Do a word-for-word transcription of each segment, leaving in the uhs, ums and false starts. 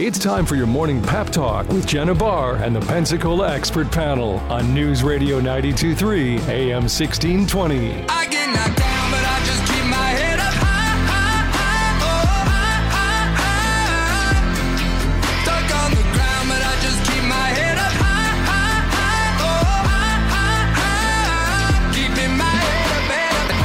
It's time for your morning pep talk with Jenna Barr and the Pensacola Expert Panel on News Radio ninety-two point three A M sixteen twenty. I get knocked down, but I just keep my head up high, high, high, oh, high, high, high. Stuck on the ground, but I just keep my head up high, high, high, oh, high, high, high. Keeping my head up,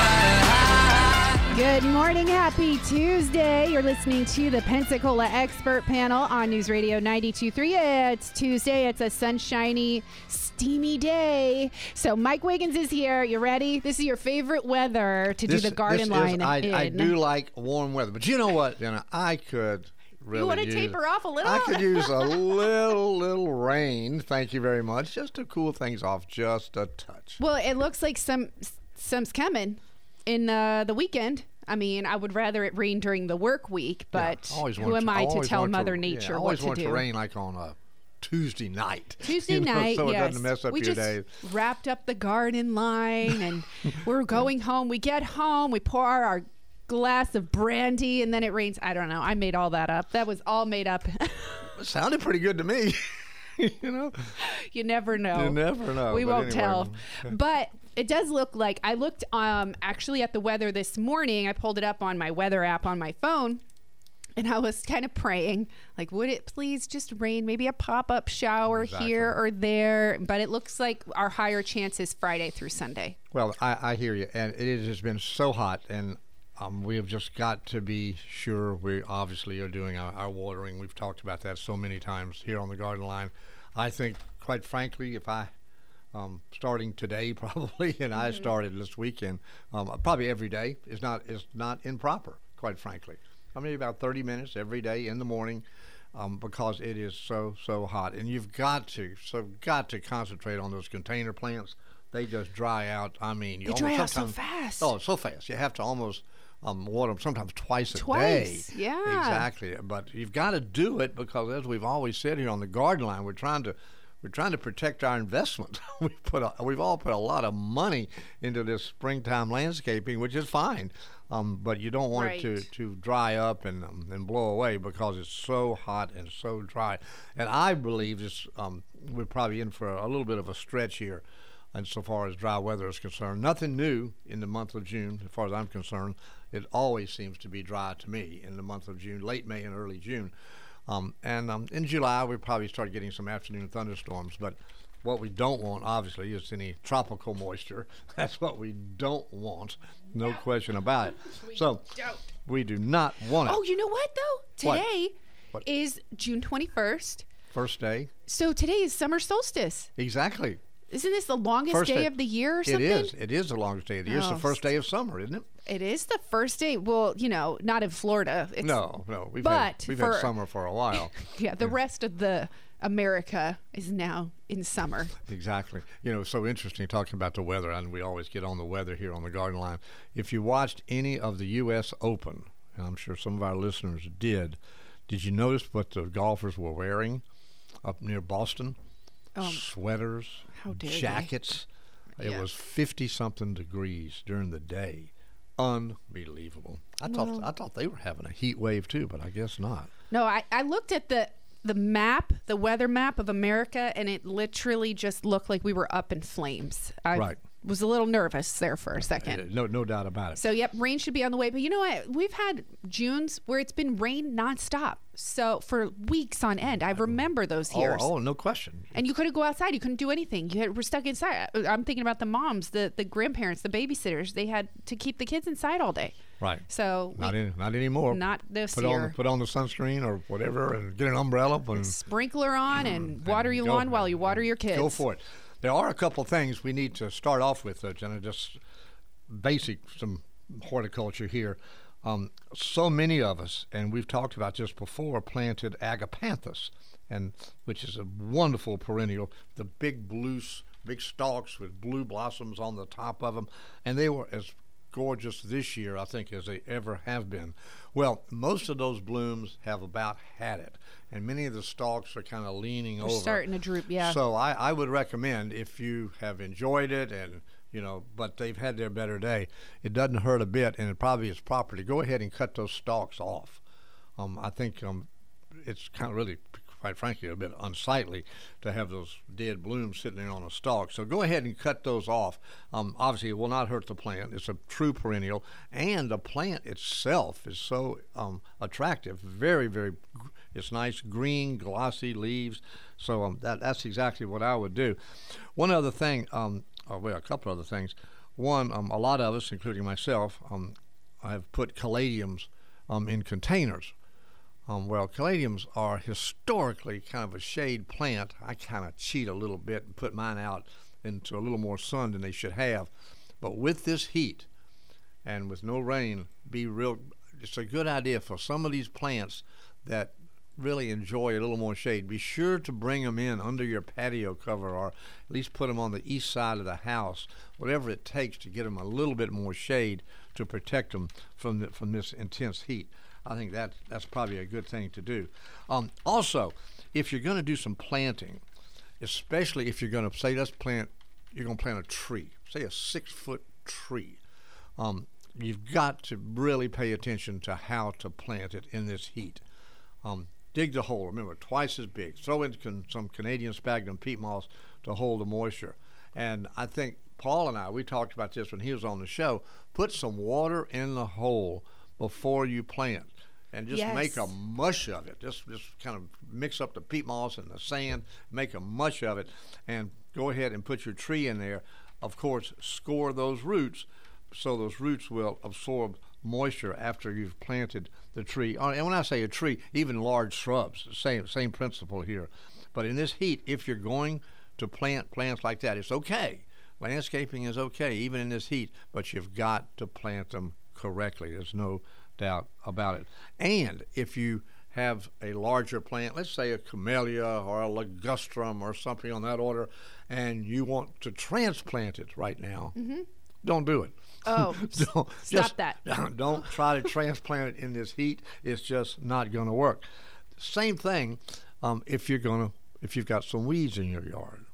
head up high, high. Good morning, happy Tuesday. You're listening to the Pensacola Expert Panel on News Radio ninety-two point three. It's Tuesday. It's a sunshiny, steamy day. So Mike Wiggins is here. You ready? This is your favorite weather to This- do the garden this line is, I, in. I do like warm weather, but you know what, Jenna? I could really You want to use, taper off a little? I could use a little, little rain. Thank you very much, just to cool things off just a touch. Well, it looks like some some's coming in uh, the weekend. I mean, I would rather it rain during the work week, but Yeah, always who want am I to always tell want Mother to, Nature yeah, what always to want do? to rain like on a Tuesday night. Tuesday you know, night, so yes. it doesn't mess up we your just day. wrapped up the garden line, and we're going home. We get home, we pour our glass of brandy, and then it rains. I don't know. I made all that up. That was all made up. It sounded pretty good to me. you know, You never know. you never know. We but won't anyway. tell. But it does look like I looked um actually at the weather this morning. I pulled it up on my weather app on my phone. And I was kind of praying, like, would it please just rain? Maybe a pop-up shower Exactly. here or there. But it looks like our higher chance is Friday through Sunday. Well, I, I hear you, and it has been so hot, and um, we have just got to be sure we obviously are doing our, our watering. We've talked about that so many times here on the Garden Line. I think, quite frankly, if I, um, starting today probably, and I started this weekend, um, probably every day is not is not improper, quite frankly. I mean, about thirty minutes every day in the morning. Um, because it is so, so hot. And you've got to, so got to concentrate on those container plants. They just dry out. I mean, you They dry out almost so sometimes- fast. Oh, so fast. You have to almost um, water them sometimes twice a Twice, day. yeah. Exactly. But you've got to do it because, as we've always said here on the Garden Line, we're trying to we're trying to protect our investment. we put a, we've all put a lot of money into this springtime landscaping, which is fine. Um, but you don't want it Right. to, to dry up and um, and blow away because it's so hot and so dry. And I believe this um, we're probably in for a little bit of a stretch here, and so far as dry weather is concerned. Nothing new in the month of June, as far as I'm concerned. It always seems to be dry to me in the month of June, late May and early June. Um, and um, in July, we probably start getting some afternoon thunderstorms. But what we don't want, obviously, is any tropical moisture. That's what we don't want, no question about it. So don't. we do not want it. Oh, you know what, though? What? Today What? is June twenty-first. First day. So today is summer solstice. Exactly. Isn't this the longest First day, day. of the year or something? It is. It is the longest day of the year. It's Oh, the first day of summer, isn't it? It is the first day. Well, you know, not in Florida. It's, No, no. We've but had we've for- had summer for a while. Yeah, the rest of the America is now in summer. Exactly. You know, so interesting talking about the weather, and we always get on the weather here on the Garden Line. If you watched any of the U S Open, and I'm sure some of our listeners did, did you notice what the golfers were wearing up near Boston? Um, Sweaters, how dare they. jackets. It Yeah. was fifty-something degrees during the day. Unbelievable. I Well- thought I thought they were having a heat wave too, but I guess not. No, I, I looked at the the map, the weather map of America, and it literally just looked like we were up in flames. I Right. was a little nervous there for a Uh, second. No, no doubt about it. So, yep, rain should be on the way. But you know what? We've had Junes where it's been rain nonstop. So, for weeks on end. I remember those oh, years. oh, no question. And you couldn't go outside. You couldn't do anything. You had, were stuck inside. I- I'm thinking about the moms, the, the grandparents, the babysitters. They had to keep the kids inside all day. Right. So, Not we- in, not anymore. not this put year. On, put on the sunscreen or whatever, and get an umbrella and Sprinkler on and water your go- lawn while you water your kids. Go for it. There are a couple things we need to start off with, though, Jenna. Just basic some horticulture here. Um, so many of us, and we've talked about this before, planted agapanthus, and which is a wonderful perennial. The big blue, s- big stalks with blue blossoms on the top of them, and they were as gorgeous this year, I think, as they ever have been. Well, most of those blooms have about had it, and many of the stalks are kind of leaning They're over. starting to droop, yeah. So I, I would recommend, if you have enjoyed it and, you know, but they've had their better day, it doesn't hurt a bit, and it probably is proper to go ahead and cut those stalks off. Um, I think um, it's kind of really, quite frankly, a bit unsightly to have those dead blooms sitting there on a stalk. So go ahead and cut those off. Um, obviously, it will not hurt the plant. It's a true perennial, and the plant itself is so um, attractive. Very, very, it's nice, green, glossy leaves. So um, that that's exactly what I would do. One other thing, um, oh, well, a couple other things. One, um, a lot of us, including myself, um, have put caladiums um, in containers. Um, well, caladiums are historically kind of a shade plant. I kind of cheat a little bit and put mine out into a little more sun than they should have. But with this heat and with no rain, be real. It's a good idea for some of these plants that really enjoy a little more shade. Be sure to bring them in under your patio cover, or at least put them on the east side of the house, whatever it takes to get them a little bit more shade to protect them from the, from this intense heat. I think that that's probably a good thing to do. Um, also, if you're going to do some planting, especially if you're going to say let's plant, you're going to plant a tree, say a six-foot tree. Um, you've got to really pay attention to how to plant it in this heat. Um, dig the hole. Remember, twice as big. Throw in con- some Canadian sphagnum peat moss to hold the moisture. And I think Paul and I, we talked about this when he was on the show. Put some water in the hole before you plant, and just Yes. make a mush of it. Just just kind of mix up the peat moss and the sand, make a mush of it, and go ahead and put your tree in there. Of course, score those roots so those roots will absorb moisture after you've planted the tree. Uh, And when I say a tree, even large shrubs, same same principle here. But in this heat, if you're going to plant plants like that, it's okay. Landscaping is okay, even in this heat, but you've got to plant them correctly. There's no doubt about it. And if you have a larger plant, let's say a camellia or a ligustrum or something on that order, and you want to transplant it right now, mm-hmm. don't do it. Oh, don't, stop just, that. Don't try to transplant it in this heat. It's just not going to work. Same thing um, if you're going to, if you've got some weeds in your yard.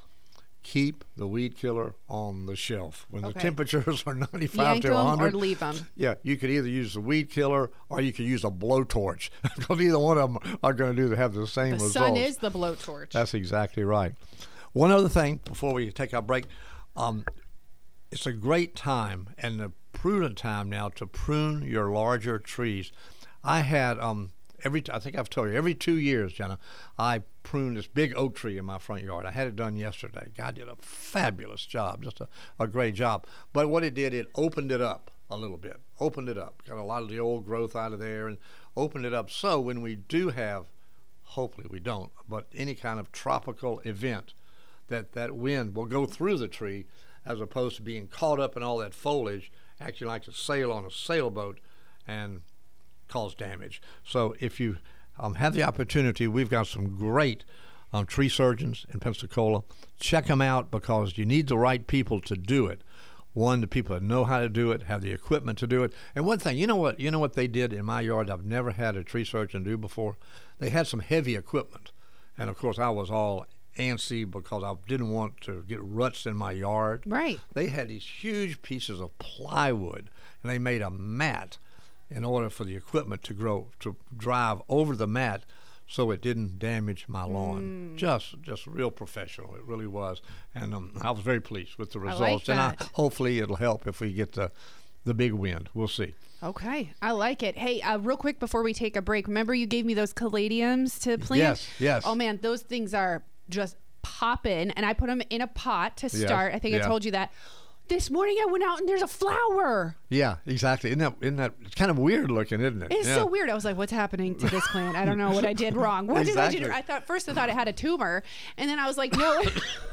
Keep the weed killer on the shelf. When Okay. the temperatures are ninety-five Yank to them one or hundred, leave them. yeah, you could either use the weed killer or you could use a blowtorch. Because either one of them are going to do to have the same The results. sun is the blowtorch. That's exactly right. One other thing before we take our break, um, it's a great time and a prudent time now to prune your larger trees. I had um, every I think I've told you every two years, Jenna, I pruned this big oak tree in my front yard. I had it done yesterday. God did a fabulous job, just a, a great job. But what it did, it opened it up a little bit, opened it up, got a lot of the old growth out of there, and opened it up. So when we do have, hopefully we don't, but any kind of tropical event, that that wind will go through the tree, as opposed to being caught up in all that foliage, acting like a sail on a sailboat, and cause damage. So if you um, have the opportunity, we've got some great um, tree surgeons in Pensacola. Check them out, because you need the right people to do it. One, the people that know how to do it, have the equipment to do it. And one thing, you know what, you know what they did in my yard I've never had a tree surgeon do before? They had some heavy equipment. And of course I was all antsy because I didn't want to get ruts in my yard. Right. They had these huge pieces of plywood, and they made a mat in order for the equipment to grow, to drive over the mat so it didn't damage my lawn. Mm. Just just real professional. It really was. And um, I was very pleased with the results. I like and I, that. hopefully it'll help if we get the, the big wind. We'll see. Okay, I like it. Hey, uh, real quick before we take a break, remember you gave me those caladiums to plant? Yes, yes. Oh, man, those things are just popping, and I put them in a pot to Yes, start. I think yeah. I told you that. This morning I went out and there's a flower. Yeah, exactly. Isn't that, isn't that it's kind of weird looking, isn't it? It's yeah. so weird. I was like, what's happening to this plant? I don't know what I did wrong. What did I do? Exactly. I thought first I thought it had a tumor, and then I was like, no.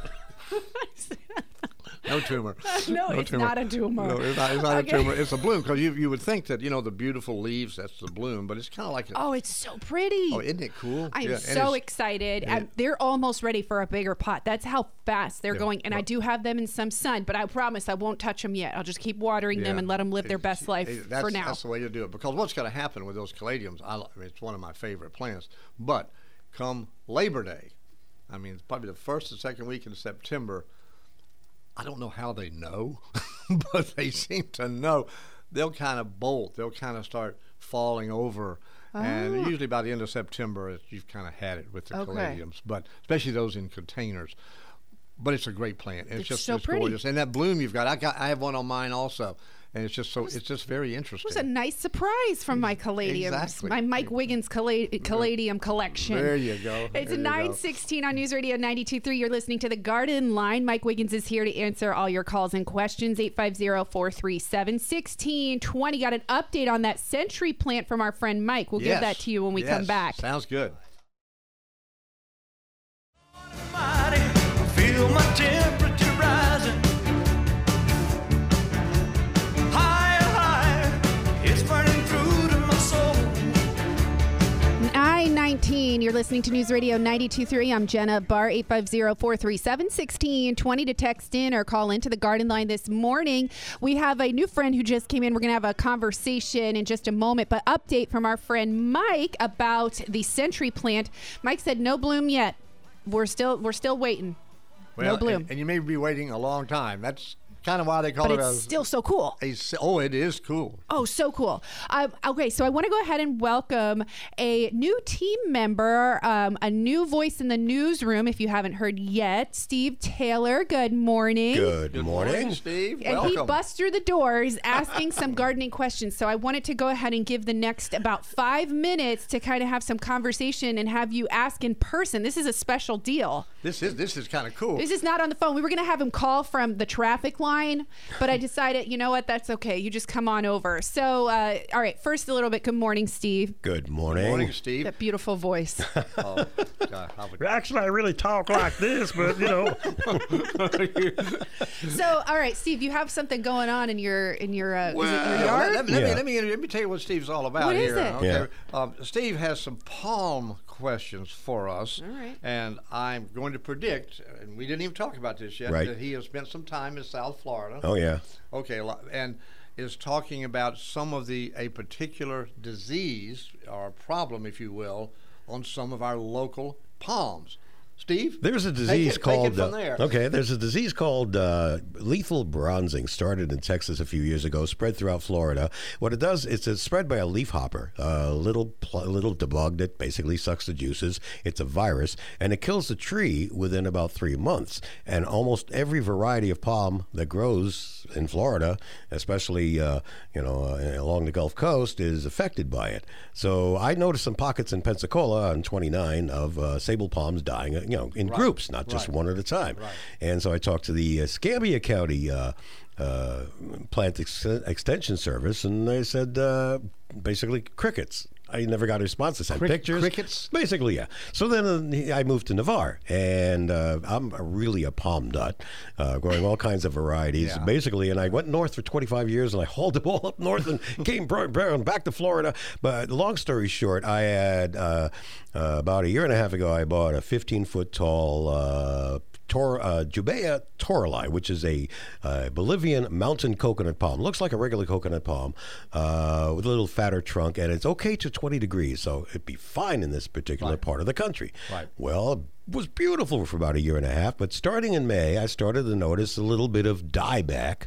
No tumor. No, it's not a tumor. No, it's not, it's not Okay. a tumor. It's a bloom, because you you would think that, you know, the beautiful leaves, that's the bloom, but it's kind of like a, Oh, it's so pretty. oh, isn't it cool? I am Yeah, and so it's- excited. yeah. And they're almost ready for a bigger pot. That's how fast they're Yeah, going. And I well- do have them in some sun, but I promise I won't touch them yet. I'll just keep watering them Yeah. and let them live their It- best life it- that's, for now. That's the way to do it. Because what's going to happen with those caladiums, I, I mean, it's one of my favorite plants, but come Labor Day, I mean, it's probably the first and second week in September, I don't know how they know, but they seem to know. They'll kind of bolt. They'll kind of start falling over, And usually by the end of September, it, you've kind of had it with the Okay. caladiums, but especially those in containers. But it's a great plant. It's, It's just so it's pretty. gorgeous. And that bloom you've got, I got, I have one on mine also, and it's just so it's just very It interesting. was a nice surprise from my caladiums, Exactly. my Mike Wiggins cala- caladium collection. There you go. It's There you nine go. sixteen on News Radio ninety-two point three. You're listening to The Garden Line. Mike Wiggins is here to answer all your calls and questions. eight five zero, four three seven, one six two zero. Got an update on that century plant from our friend Mike. We'll give Yes. that to you when we come Yes. back. Sounds good. Mighty, feel my temperature rising. Higher, higher, it's burning through to my soul. nine nineteen. You're listening to News Radio ninety-two point three. I'm Jenna Barr. eight five zero, four three seven, one six two zero to text in or call into the Garden Line this morning. We have a new friend who just came in. We're going to have a conversation in just a moment, but update from our friend Mike about the century plant. Mike said no bloom yet. We're still we're still waiting. Well, no bloom. And, and you may be waiting a long time. That's kind of why they call but it it's a, still so cool. a. Oh, it is cool. Oh, so cool. Uh, okay, so I want to go ahead and welcome a new team member, um, a new voice in the newsroom, if you haven't heard yet. Steve Taylor, good morning. Good, Good morning. morning, Steve. And Welcome. he busts through the doors asking some gardening questions. So I wanted to go ahead and give the next about five minutes to kind of have some conversation and have you ask in person. This is a special deal. This is this is kind of cool. This is not on the phone. We were going to have him call from the traffic line, but I decided, you know what, that's okay. You just come on over. So, uh, all right, first a little bit. Good morning, Steve. Good morning. Good morning, Steve. That beautiful voice. Oh, God, I would- Actually, I really talk like this, but you know, So, all right, Steve, you have something going on in your in your, uh, is it your Well, yard? let, me, let, me, Yeah. let, me, let me tell you what Steve's all about What is here. it? Okay? Yeah. Um, Steve has some palm questions for us. All right. And I'm going to predict, and we didn't even talk about this yet, Right. that he has spent some time in South Florida. Oh, yeah. Okay, lo- and is talking about some of the, a particular disease or problem, if you will, on some of our local palms. Steve? There's a Take disease it- called Take it from uh, there. okay. There's a disease called uh, lethal bronzing. Started in Texas a few years ago, spread throughout Florida. What it does is it's spread by a leafhopper, a little pl- little bug that basically sucks the juices. It's a virus, and it kills the tree within about three months. And almost every variety of palm that grows in Florida, especially uh, you know uh, along the Gulf Coast, is affected by it. So I noticed some pockets in Pensacola on twenty-nine of uh, sable palms dying. Uh, you know, in groups, not just Right. one at a time. Right. And so I talked to the uh, Escambia County uh, uh, Plant Ex- Extension Service, and they said uh, basically crickets. I never got a response. I sent Crick- pictures. crickets? Basically, yeah. So then uh, I moved to Navarre, and uh, I'm a, really a palm nut, uh, growing all kinds of varieties, Yeah. basically. And I went north for twenty-five years, and I hauled them all up north and came br- br- back to Florida. But long story short, I had uh, uh, about a year and a half ago, I bought a fifteen-foot tall uh, Tor, uh, Jubea torli, which is a uh, Bolivian mountain coconut palm. Looks like a regular coconut palm uh, with a little fatter trunk, and it's okay to twenty degrees, so it'd be fine in this particular Right. part of the country. Right. Well, it was beautiful for about a year and a half, but starting in May, I started to notice a little bit of dieback.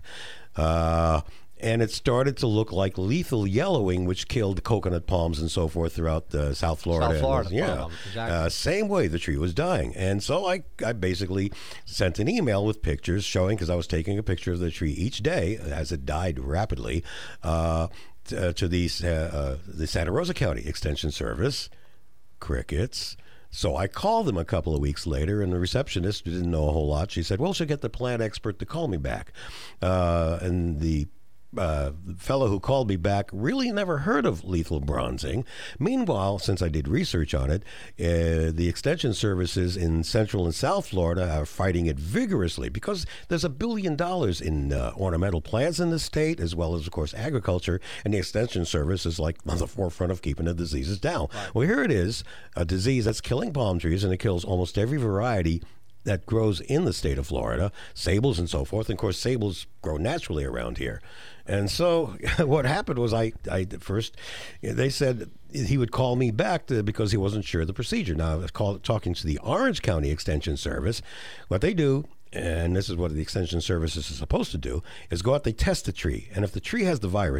Uh, and it started to look like lethal yellowing, which killed coconut palms and so forth throughout uh, South Florida. South Florida, And, yeah, palm, exactly. uh, same way the tree was dying. And so I, I basically sent an email with pictures showing, because I was taking a picture of the tree each day as it died rapidly, uh, t- uh, to the, uh, uh, the Santa Rosa County Extension Service. Crickets. So I called them a couple of weeks later, and the receptionist didn't know a whole lot. She said, well, she'll get the plant expert to call me back. Uh, and the uh, fellow who called me back really never heard of lethal bronzing. Meanwhile, since I did research on it, uh, the extension services in Central and South Florida are fighting it vigorously because there's a billion dollars in uh, ornamental plants in the state, as well as, of course, agriculture, and the extension service is like on the forefront of keeping the diseases down. Well, here it is, a disease that's killing palm trees, and it kills almost every variety that grows in the state of Florida, sables and so forth. And of course, sables grow naturally around here. And so what happened was I, I first, they said he would call me back to, because he wasn't sure of the procedure. Now, I was call, talking to the Orange County Extension Service. What they do, and this is what the Extension Service is supposed to do, is go out, they test the tree. And if the tree has the virus,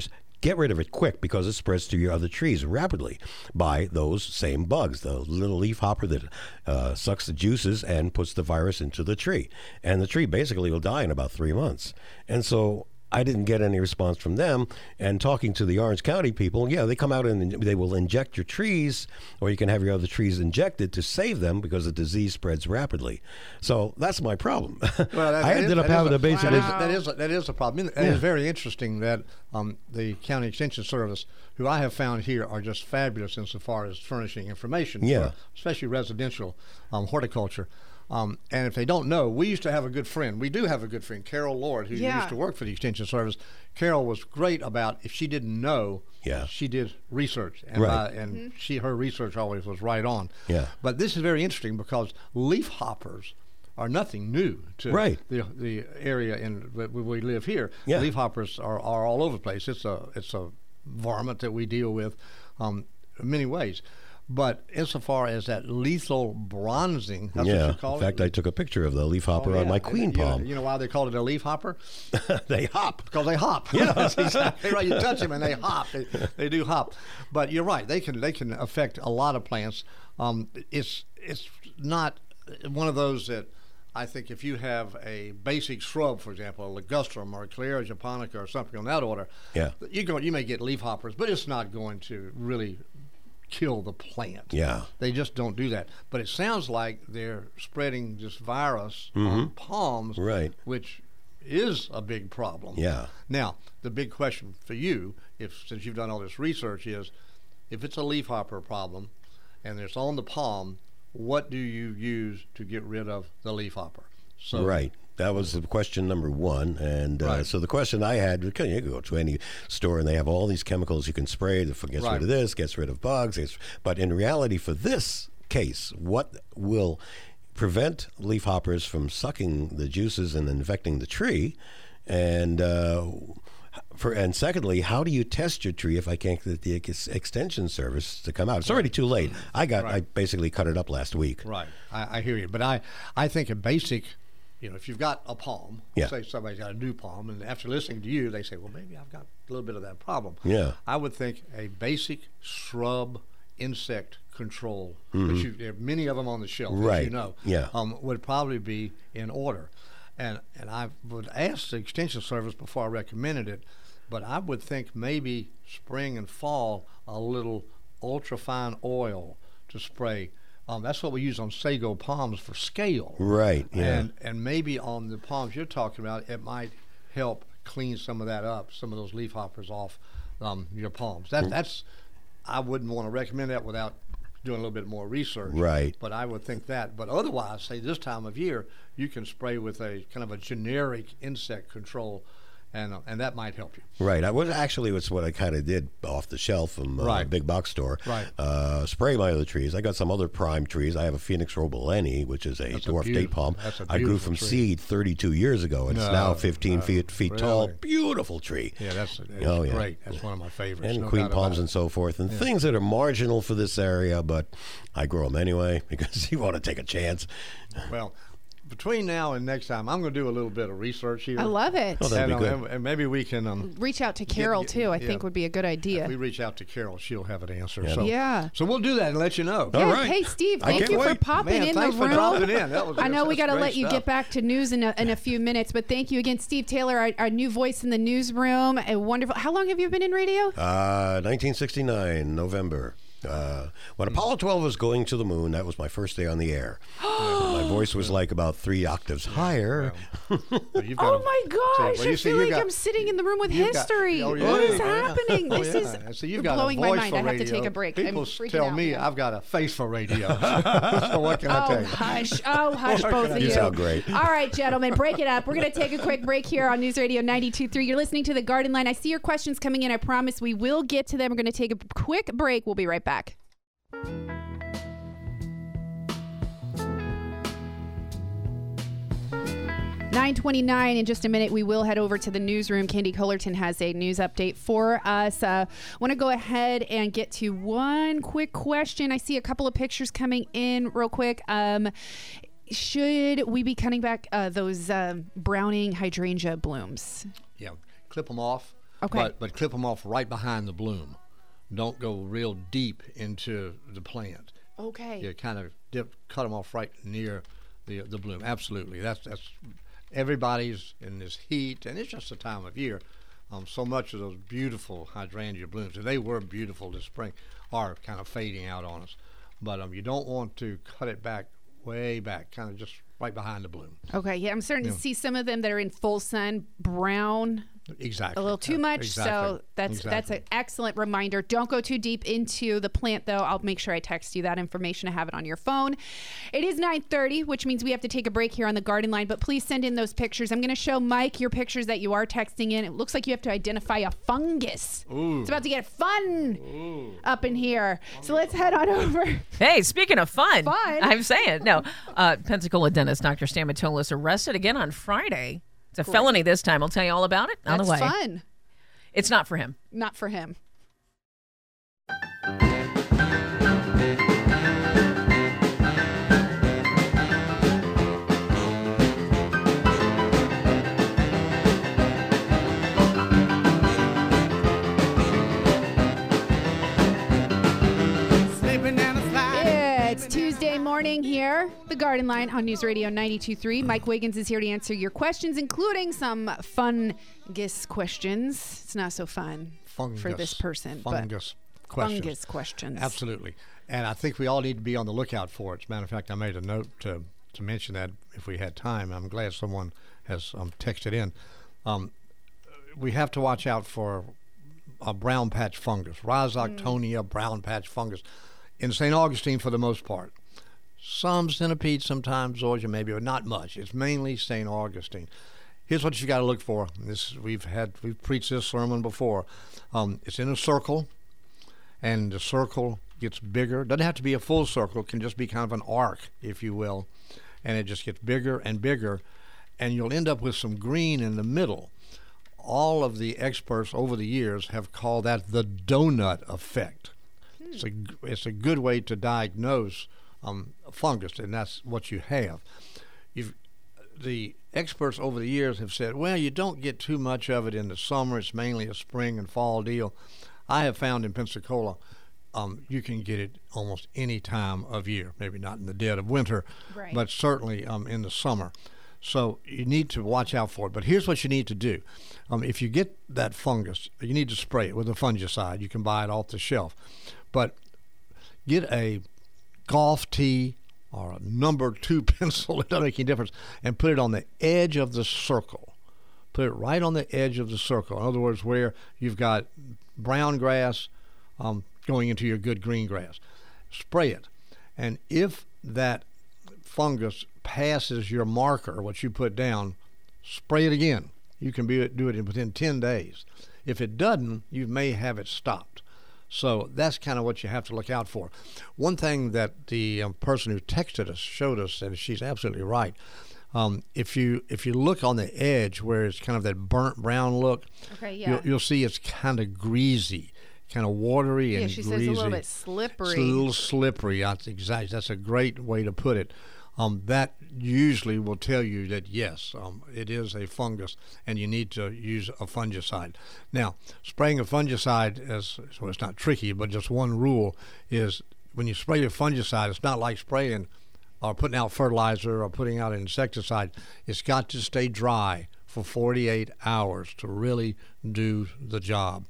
get rid of it quick because it spreads to your other trees rapidly by those same bugs, the little leaf hopper that uh, sucks the juices and puts the virus into the tree. And the tree basically will die in about three months. And so I didn't get any response from them. And talking to the Orange County people, yeah, they come out and they will inject your trees, or you can have your other trees injected to save them because the disease spreads rapidly. So that's my problem. Well, that, I that ended is, up that having is to a, basically. that is, that is, that is a problem. And Yeah. It's very interesting that um, the County Extension Service, who I have found here, are just fabulous insofar as furnishing information, Yeah. for especially residential um, horticulture. Um, and if they don't know, we used to have a good friend. We do have a good friend, Carol Lord, who Yeah. used to work for the Extension Service. Carol was great about, if she didn't know, Yeah. she did research. And, Right. by, and she her research always was right on. Yeah. But this is very interesting because leaf hoppers are nothing new to Right. the the area in where we live here. Yeah. Leaf hoppers are, are all over the place. It's a it's a varmint that we deal with um, in many ways. But insofar as that lethal bronzing, that's Yeah. what you call In fact, it. I took a picture of the leaf hopper Oh, on yeah. my And queen you know- palm. You know why they call it a leaf hopper? They hop. Because they hop. Yeah, that's exactly right. You touch them and they hop. They, they do hop. But you're right. They can they can affect a lot of plants. Um, it's it's not one of those that I think if you have a basic shrub, for example, a ligustrum or a Clera japonica or something on that order, Yeah. you go you may get leaf hoppers, but it's not going to really kill the plant. Yeah. They just don't do that. But it sounds like they're spreading this virus on palms, Mm-hmm. Right. which is a big problem. Yeah. Now, the big question for you, if since you've done all this research, is if it's a leafhopper problem and it's on the palm, what do you use to get rid of the leafhopper? So, Right. That was the question number one. And uh, Right. so the question I had, because you can go to any store and they have all these chemicals you can spray that gets Right. rid of this, gets rid of bugs. Gets, but in reality, for this case, what will prevent leafhoppers from sucking the juices and infecting the tree? And uh, for and secondly, how do you test your tree if I can't get the ex- extension service to come out? It's already too late. I got I basically cut it up last week. Right. I, I hear you. But I, I think a basic, you know, if you've got a palm, Yeah. say somebody's got a new palm, and after listening to you, they say, well, maybe I've got a little bit of that problem. Yeah. I would think a basic shrub insect control, Mm-hmm. which you, there are many of them on the shelf, as Right. you know, Yeah. um, would probably be in order. And and I would ask the Extension Service before I recommended it, but I would think maybe spring and fall a little ultrafine oil to spray. Um, that's what we use on sago palms for scale. Right. Yeah. And and maybe on the palms you're talking about, it might help clean some of that up, some of those leaf hoppers off um, your palms. That that's I wouldn't want to recommend that without doing a little bit more research. Right. But I would think that. But otherwise, say this time of year, you can spray with a kind of a generic insect control, and uh, and that might help you. Right. I was actually it's what I kind of did off the shelf from uh, a Right. big box store. Right. Uh, spray my other trees. I got some other prime trees. I have a Phoenix robaleni, which is a That's a dwarf date beautiful- palm. that's a I grew beautiful from tree. seed thirty-two years ago, and it's No, now fifteen no, feet feet tall. really? Beautiful tree. Yeah, that's, that's Oh, yeah. great. That's one of my favorites. And no queen doubt about palms it. and so forth, and things that are marginal for this area, but I grow them anyway because you want to take a chance. Well, between now and next time, I'm going to do a little bit of research here. I love it. Oh, that'd and, be um, good. and, and maybe we can. Um, Reach out to Carol get- too. I yeah. think would be a good idea. If we reach out to Carol, she'll have an answer. Yeah. So, Yeah. so we'll do that and let you know. All Yeah, right. Hey, Steve, I thank can't you for wait. popping Man, in thanks the for room. dropping in. That was- I know we that's got to great let you stuff. get back to news in a, in a few minutes, but thank you again, Steve Taylor, our, our new voice in the newsroom. A wonderful. How long have you been in radio? Uh, nineteen sixty-nine, November. Uh, when Apollo twelve was going to the moon, that was my first day on the air. My voice was like about three octaves higher. But you've got Oh a- my gosh! well, you I see, feel you like got- I'm sitting in the room with you've got- history. oh, yeah, What is yeah, yeah. happening? Oh, This yeah. is So you've got blowing a my voice mind. for I have to radio. take a break. People I'm freaking tell out me now. I've got a face for radio. so what can I tell Oh, you? hush. Oh, hush, both of you. You sound great. All right, gentlemen, break it up. We're going to take a quick break here on News Radio ninety-two point three. You're listening to The Garden Line. I see your questions coming in. I promise we will get to them. We're going to take a quick break. We'll be right back. nine twenty-nine. In just a minute, we will head over to the newsroom. Candy Cullerton has a news update for us. I uh, want to go ahead and get to one quick question. I see a couple of pictures coming in real quick. Um, should we be cutting back uh, those uh, browning hydrangea blooms? Yeah, clip them off. Okay. But but clip them off right behind the bloom. Don't go real deep into the plant. Okay. You kind of dip, cut them off right near the the bloom. Absolutely. That's that's everybody's in this heat, and it's just the time of year. Um, so much of those beautiful hydrangea blooms, and they were beautiful this spring, are kind of fading out on us. But um, you don't want to cut it back way back, kind of just right behind the bloom. Okay, yeah, I'm starting Yeah. to see some of them that are in full sun, brown, Exactly. a little too Uh, much. exactly. So that's that's Exactly. an excellent reminder. Don't go too deep into the plant, though. I'll make sure I text you that information to have it on your phone. It is nine thirty, which means we have to take a break here on the garden line. But please send in those pictures. I'm going to show Mike your pictures that you are texting in. It looks like you have to identify a fungus. Ooh. It's about to get fun up in here. So let's head on over. Hey, speaking of fun, Fun? I'm saying, no, uh, Pensacola dentist Doctor Stan Matolis arrested again on Friday. It's a felony this time. I'll tell you all about it on That's the way. fun. It's not for him. Not for him. Slipping down the slide. It's Tuesday morning here, the Garden Line on News Radio ninety-two point three. Mike Wiggins is here to answer your questions, including some fungus questions. It's not so fun Fungus. for this person, Fungus but questions. fungus questions. Absolutely. And I think we all need to be on the lookout for it. As a matter of fact, I made a note to, to mention that if we had time. I'm glad someone has um, texted in. Um, we have to watch out for a brown patch fungus, Rhizoctonia brown patch fungus, in Saint Augustine for the most part. Some centipede, sometimes zoysia maybe, but not much. It's mainly Saint Augustine. Here's what you got to look for. This we've had we've preached this sermon before. Um, it's in a circle, and the circle gets bigger. Doesn't have to be a full circle. It can just be kind of an arc, if you will, and it just gets bigger and bigger, and you'll end up with some green in the middle. All of the experts over the years have called that the donut effect. Hmm. It's a it's a good way to diagnose um, fungus, and that's what you have. You've the experts over the years have said, well, you don't get too much of it in the summer. It's mainly a spring and fall deal. I have found in Pensacola, um, you can get it almost any time of year. Maybe not in the dead of winter, Right. but certainly um, in the summer. So you need to watch out for it. But here's what you need to do. Um, if you get that fungus, you need to spray it with a fungicide. You can buy it off the shelf. But get a golf tee or a number two pencil, it doesn't make any difference, and put it on the edge of the circle. Put it right on the edge of the circle. In other words, where you've got brown grass um, going into your good green grass. Spray it. And if that fungus passes your marker, what you put down, spray it again. You can be, do it within ten days. If it doesn't, you may have it stopped. So that's kind of what you have to look out for. One thing that the um, person who texted us showed us, and she's absolutely right, um, if you if you look on the edge where it's kind of that burnt brown look, Okay, yeah. you'll, you'll see it's kind of greasy, kind of watery Yeah, and she greasy. says a little bit slippery. It's a little slippery. That's exactly. That's a great way to put it. Um, that usually will tell you that yes, um, it is a fungus, and you need to use a fungicide. Now, spraying a fungicide is well, it's not tricky, but just one rule is when you spray a fungicide, it's not like spraying or putting out fertilizer or putting out an insecticide. It's got to stay dry for forty-eight hours to really do the job.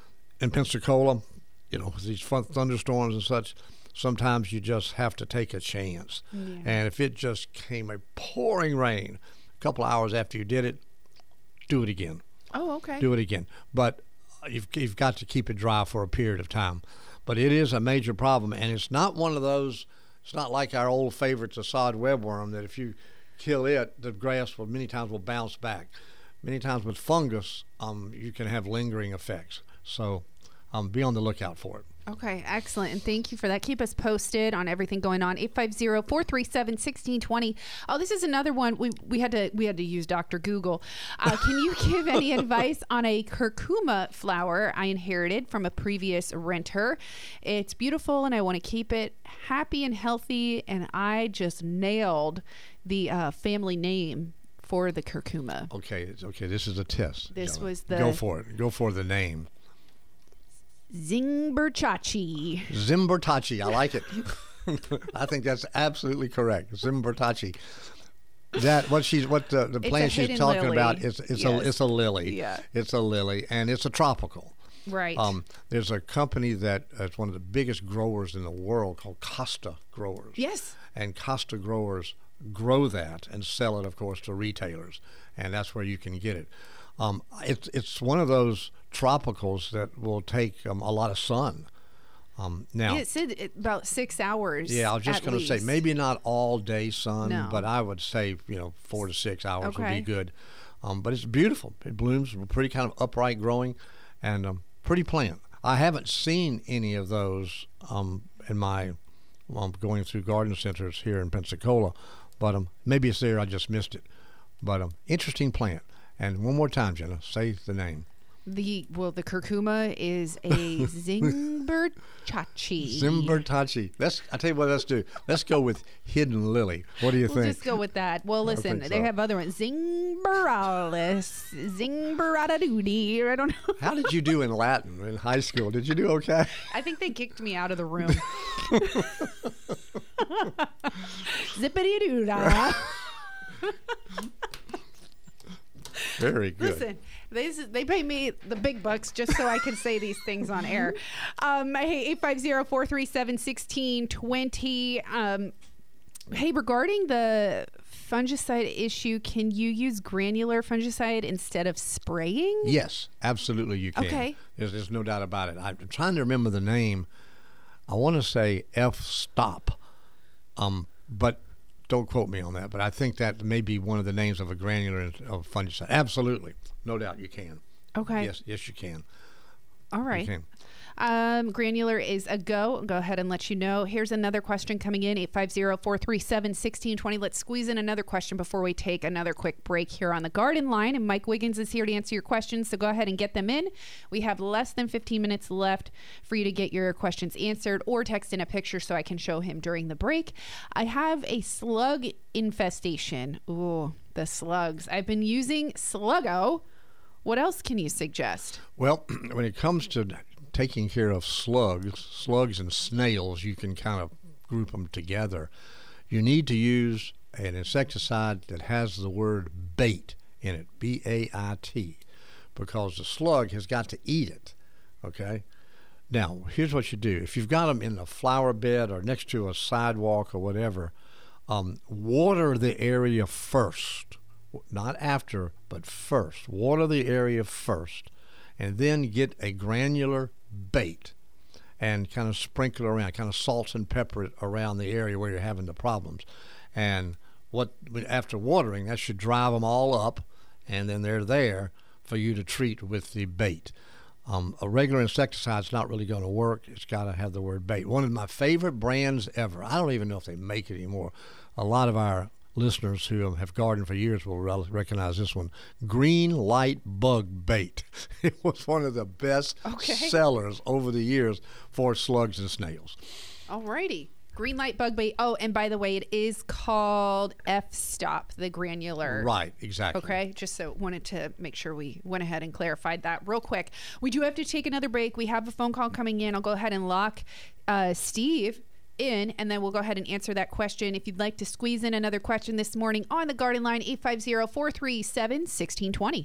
In Pensacola, you know, with these fun thunderstorms and such, sometimes you just have to take a chance. Yeah. And if it just came a pouring rain a couple hours after you did it, do it again. Oh, okay. Do it again. But you've, you've got to keep it dry for a period of time. But it is a major problem, and it's not one of those, it's not like our old favorites, the sod webworm, that if you kill it, the grass will many times will bounce back. Many times with fungus, um, you can have lingering effects. So um, be on the lookout for it. Okay, excellent. And thank you for that. Keep us posted on everything going on. eight five zero, four three seven, one six two zero. Oh, this is another one. We we had to we had to use Doctor Google. Uh, can you give any advice on a curcuma flower I inherited from a previous renter? It's beautiful and I want to keep it happy and healthy, and I just nailed the uh, family name for the curcuma. Okay, it's okay. This is a test. This Jonah. was the- Go for it. Go for the name. Zingbertachi. Zimbertachi. I like it. I think that's absolutely correct. Zimbertachi. That what she's what the, the It's plant a she's hidden talking lily. about is it's Yes. a it's a lily. Yeah. It's a lily, and it's a tropical. Right. Um, there's a company that is one of the biggest growers in the world called Costa Growers. Yes. And Costa Growers grow that and sell it, of course, to retailers, and that's where you can get it. Um, it's it's one of those tropicals that will take um, a lot of sun. Um, now, It said it- about six hours. yeah, I was just at going to say least. maybe not all day sun, No. but I would say you know four to six hours would Okay. be good. Um, but it's beautiful. It blooms pretty kind of upright growing, and um, pretty plant. I haven't seen any of those um, in my um, going through garden centers here in Pensacola, but um, maybe it's there. I just missed it. But um, interesting plant. And one more time, Jenna, say the name. The well, the curcuma is a Zingbertachi. Zimbertachi. Let's. I tell you what. Let's do. Let's go with hidden lily. What do you We'll think? just go with that. Well, listen, think they so. have other ones. Zingboralis, Zingberatadoody. I don't know. How did you do in Latin in high school? Did you do okay? I think they kicked me out of the room. Zippity doo dah. Very good. Listen, they they pay me the big bucks just so I can say these things on air. Um, hey, eight five zero, four three seven, one six two zero. Um, hey, regarding the fungicide issue, can you use granular fungicide instead of spraying? Yes, absolutely you can. Okay. There's, there's no doubt about it. I'm trying to remember the name. I want to say F-Stop, um, but don't quote me on that. But I think that may be one of the names of a granular of fungicide. Absolutely. No doubt you can. Okay. Yes, yes you can. All right. You can. Um, granular is a go. I'll go ahead and let you know. Here's another question coming in, eight five zero, four three seven, one six two zero. Let's squeeze in another question before we take another quick break here on the Garden Line. And Mike Wiggins is here to answer your questions, so go ahead and get them in. We have less than fifteen minutes left for you to get your questions answered or text in a picture so I can show him during the break. I have a slug infestation. Ooh, the slugs. I've been using Sluggo. What else can you suggest? Well, when it comes to taking care of slugs, slugs and snails, you can kind of group them together. You need to use an insecticide that has the word bait in it, B A I T, because the slug has got to eat it, okay? Now, here's what you do. If you've got them in a flower bed or next to a sidewalk or whatever, um, water the area first, not after, but first. Water the area first, and then get a granular bait and kind of sprinkle it around, kind of salt and pepper it around the area where you're having the problems. And what after watering, that should drive them all up, and then they're there for you to treat with the bait. Um, a regular insecticide's not really going to work. It's got to have the word bait. One of my favorite brands ever. I don't even know if they make it anymore. A lot of our listeners who have gardened for years will rel- recognize this one. Green Light Bug Bait. It was one of the best Okay. sellers over the years for slugs and snails. All righty. Green light bug bait. Oh, and by the way, it is called F-Stop, the granular. Right, exactly. Okay, just so wanted to make sure we went ahead and clarified that real quick. We do have to take another break. We have a phone call coming in. I'll go ahead and lock uh, Steve in, and then we'll go ahead and answer that question. If you'd like to squeeze in another question this morning on the Garden Line, eight five zero, four three seven, one six two zero.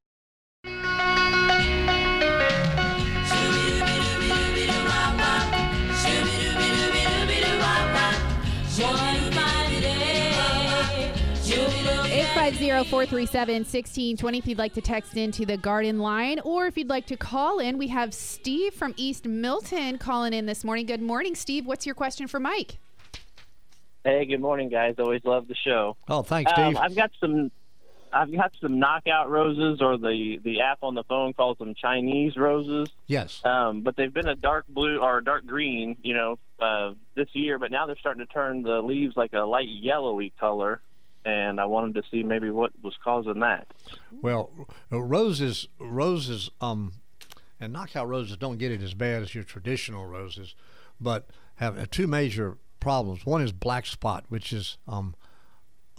eight five zero, four three seven, one six two zero if you'd like to text into the Garden Line, or if you'd like to call in. We have Steve from East Milton calling in this morning. Good morning, Steve. What's your question for Mike? Hey, good morning, guys. Always love the show. Oh, thanks, Steve. Um, I've got some, I've got some knockout roses, or the the app on the phone calls them Chinese roses. Yes. Um, but they've been a dark blue or dark green, you know, uh, this year. But now they're starting to turn the leaves like a light yellowy color, and I wanted to see maybe what was causing that. Well, uh, roses, roses, um, and knockout roses don't get it as bad as your traditional roses, but have uh, two major problems. One is black spot, which is um, um,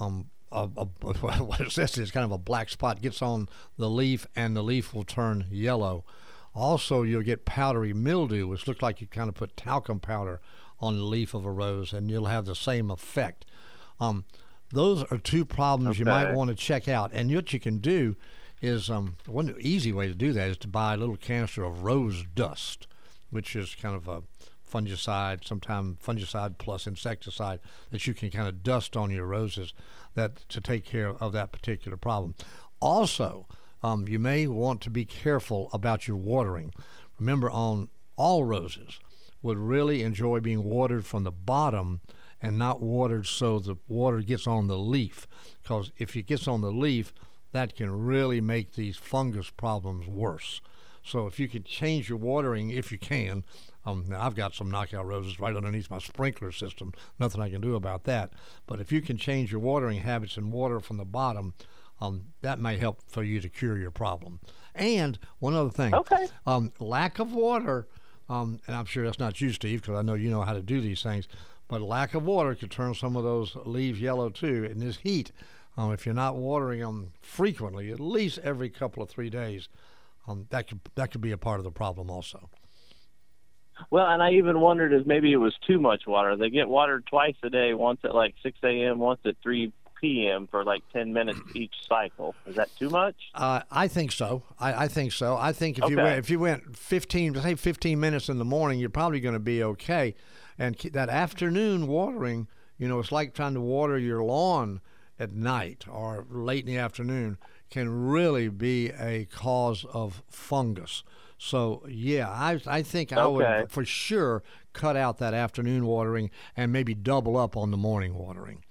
a, a, what it says is kind of a black spot gets on the leaf, and the leaf will turn yellow. Also, you'll get powdery mildew, which looks like you kind of put talcum powder on the leaf of a rose, and you'll have the same effect. Um, those are two problems Okay. you might want to check out. And what you can do is, um, one easy way to do that is to buy a little canister of rose dust, which is kind of a fungicide, sometimes fungicide plus insecticide that you can kind of dust on your roses that to take care of that particular problem. Also, um, you may want to be careful about your watering. Remember, on all roses would really enjoy being watered from the bottom and not watered so the water gets on the leaf, because if it gets on the leaf, that can really make these fungus problems worse. So if you could change your watering, if you can, um, now I've got some knockout roses right underneath my sprinkler system, nothing I can do about that, but if you can change your watering habits and water from the bottom, um, that may help for you to cure your problem. And one other thing, Okay. um, lack of water, um, and I'm sure that's not you, Steve, because I know you know how to do these things, but lack of water could turn some of those leaves yellow too. In this heat, um, if you're not watering them frequently, at least every couple of three days, um, that could that could be a part of the problem also. Well, and I even wondered if maybe it was too much water. They get watered twice a day, once at like six a.m., once at three p.m. for like ten minutes each cycle. Is that too much? Uh, I think so. I, I think so. I think if you Okay. went, if you went fifteen, say fifteen minutes in the morning, you're probably going to be okay. And ke- that afternoon watering, you know, it's like trying to water your lawn at night or late in the afternoon, can really be a cause of fungus. So yeah, I I think I Okay. would for sure cut out that afternoon watering and maybe double up on the morning watering.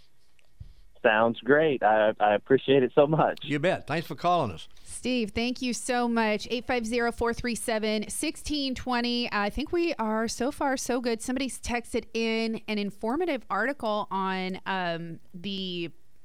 Sounds great. I, I appreciate it so much. You bet. Thanks for calling us. Steve, thank you so much. eight five zero, four three seven, one six two zero. I think we are so far so good. Somebody's texted in an informative article on um, the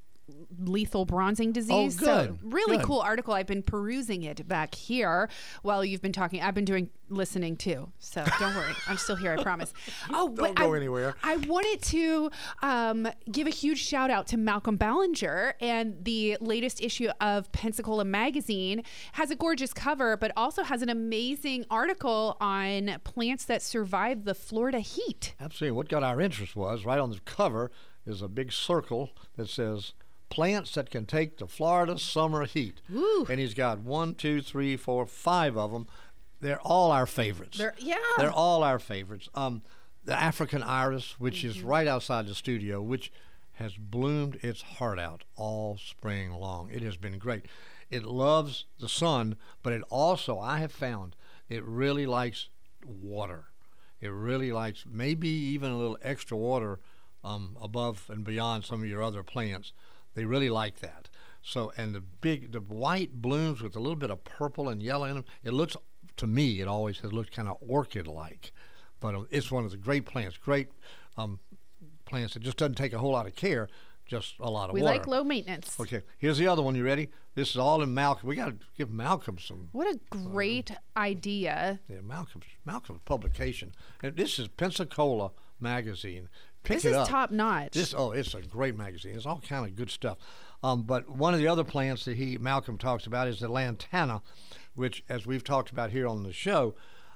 lethal bronzing disease. Oh, good. So really Good. cool article. I've been perusing it back here while you've been talking. I've been doing listening too. So don't worry. I'm still here, I promise. Oh, Don't but go I, anywhere. I wanted to um, give a huge shout out to Malcolm Ballinger, and the latest issue of Pensacola Magazine has a gorgeous cover, but also has an amazing article on plants that survive the Florida heat. Absolutely. What got our interest was right on the cover is a big circle that says plants that can take the Florida summer heat. Ooh. And he's got one, two, three, four, five of them. They're all our favorites. They're- yeah. They're all our favorites. Um, the African iris, which is Mm-hmm. right outside the studio, which has bloomed its heart out all spring long. It has been great. It loves the sun, but it also, I have found, it really likes water. It really likes maybe even a little extra water um, above and beyond some of your other plants. They really like that. So, and the big, the white blooms with a little bit of purple and yellow in them. It looks, to me, it always has looked kind of orchid-like. But um, it's one of the great plants, great um, plants that just doesn't take a whole lot of care, just a lot of We water. like low maintenance. Okay, here's the other one. You ready? This is all in Malcolm. We got to give Malcolm some. What a great idea. Yeah, Malcolm's Malcolm's publication. And this is Pensacola Magazine. Pick This it is up. top notch. This oh, it's a great magazine. It's all kind of good stuff. Um, but one of the other plants that he Malcolm talks about is the lantana, which, as we've talked about here on the show,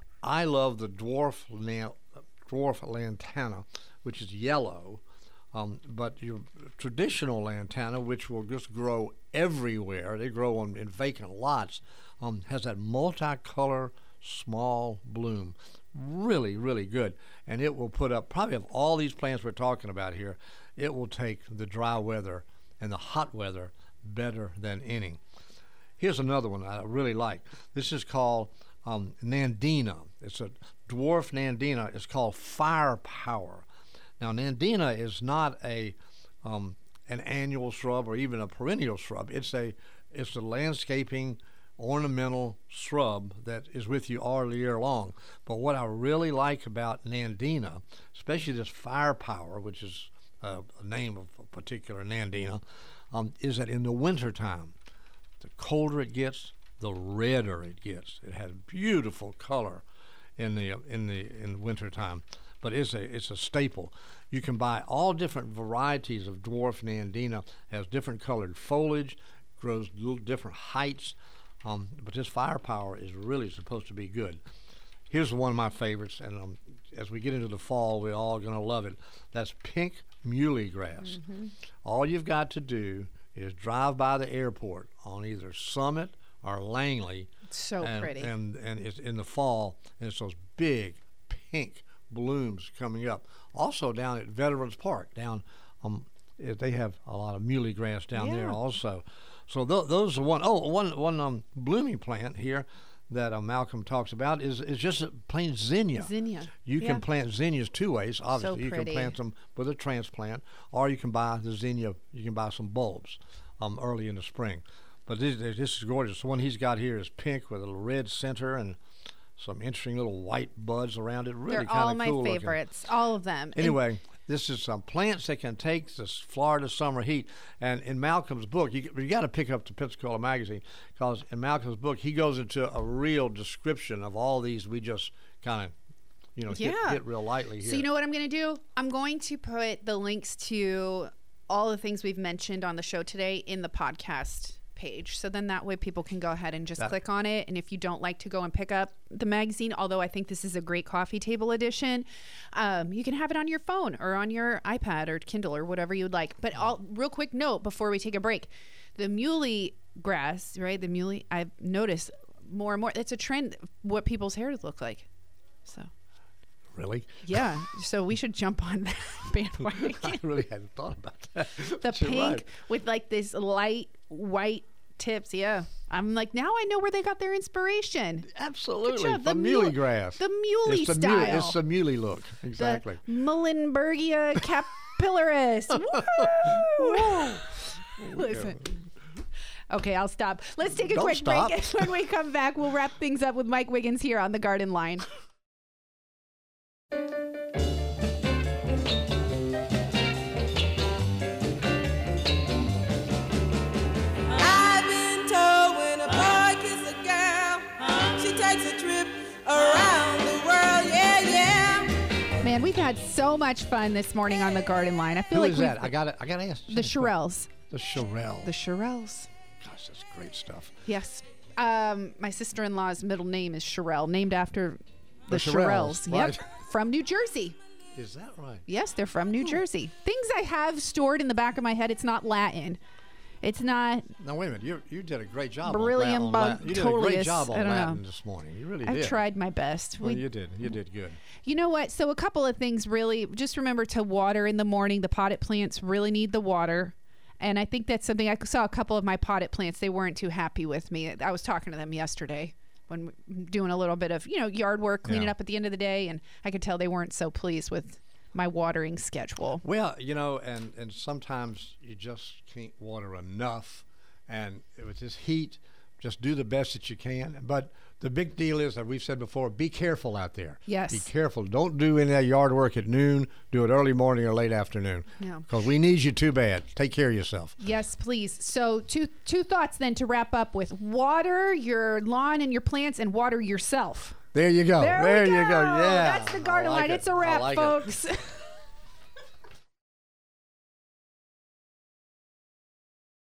I love the dwarf na- dwarf lantana, which is yellow. Um, but your traditional lantana, which will just grow everywhere, they grow on, in vacant lots, um, has that multicolor small bloom. Really, really good. And it will put up, probably of all these plants we're talking about here, it will take the dry weather and the hot weather better than any. Here's another one I really like. This is called um, Nandina. It's a dwarf Nandina. It's called Firepower. Now, Nandina is not a um, an annual shrub or even a perennial shrub. It's a it's a landscaping ornamental shrub that is with you all year long. But what I really like about Nandina, especially this Firepower, which is uh, a name of a particular Nandina, um, is that in the wintertime, the colder it gets, the redder it gets. It has beautiful color in the in the in wintertime. but it's a it's a staple. You can buy all different varieties of dwarf Nandina. Has different colored foliage, grows little different heights, um, but this firepower is really supposed to be good. Here's one of my favorites, and um, as we get into the fall, we're all going to love it. That's pink muley grass. Mm-hmm. All you've got to do is drive by the airport on either Summit or Langley. It's so and, pretty. And, and it's in the fall, and it's those big pink blooms coming up. Also down at Veterans Park, down um, they have a lot of muley grass down yeah. there also. So th- those are one. Oh, one one um, blooming plant here that uh, Malcolm talks about is is just a plain zinnia. Zinnia. You yeah. can plant zinnias two ways. Obviously, So you pretty. can plant them with a transplant, or you can buy the zinnia. You can buy some bulbs um, early in the spring. But this, this is gorgeous. The one he's got here is pink with a little red center and some interesting little white buds around it. Really They're kind of all my cool looking. favorites, all of them. Anyway, And this is some plants that can take this Florida summer heat. And in Malcolm's book, you, you got to pick up the Pensacola magazine, because in Malcolm's book, he goes into a real description of all these we just kind of, you know, hit, Yeah. hit real lightly here. So you know what I'm going to do? I'm going to put the links to all the things we've mentioned on the show today in the podcast page. So then that way people can go ahead and just That- click on it. And if you don't like to go and pick up the magazine, although I think this is a great coffee table edition, um, you can have it on your phone or on your iPad or Kindle or whatever you'd like. But all, real quick note before we take a break, the muley grass, right? The muley, I've noticed more and more, it's a trend what people's hair look like. So Really? yeah, so we should jump on that bandwagon. I really hadn't thought about that. The But you're pink right. with like this light white tips. Yeah, I'm like, now I know where they got their inspiration. Absolutely. job. The The muley mule- grass. the muley it's the style. Muley, it's the muley look. Exactly. The Muhlenbergia capillaris. Woo! Listen. Okay, I'll stop. Let's take a Don't quick stop. break. When we come back, we'll wrap things up with Mike Wiggins here on the Garden Line. I've been told when a boy kisses a girl, she takes a trip around the world. Yeah, yeah. Man, we've had so much fun this morning on the Garden Line. I feel Who like is we've that? I got I got to ask. the Shirelles. The Shirelles. The Shirelles. Gosh, that's great stuff. Yes. Um, my sister-in-law's middle name is Sherelle, named after the, The Shirelles, Shirelles. right. Yep. From New Jersey. Is that right? Yes, they're from New Jersey. Things I have stored in the back of my head. It's not Latin. It's not. Now wait a minute. You you did a great job. Beryllium on Latin. You did a great Bug-tolius. job on I don't Latin know. this morning. You really I've did. tried my best. Well, We- you did. You did good. You know what? So a couple of things really. Just remember to water in the morning. The potted plants really need the water. And I think that's something I saw a couple of my potted plants. They weren't too happy with me. I was talking to them yesterday when doing a little bit of, you know, yard work, cleaning Yeah. up at the end of the day. And I could tell they weren't so pleased with my watering schedule. Well, you know, and and sometimes you just can't water enough, and with this heat, just do the best that you can. But the big deal is that we've said before: be careful out there. Yes. Be careful. Don't do any of that yard work at noon. Do it early morning or late afternoon. Yeah. Because we need you too bad. Take care of yourself. Yes, please. So two two thoughts then to wrap up with: water your lawn and your plants, and water yourself. There you go. There, we you go. Yeah. That's the Garden I like Line. it. It's a I wrap, like it. folks.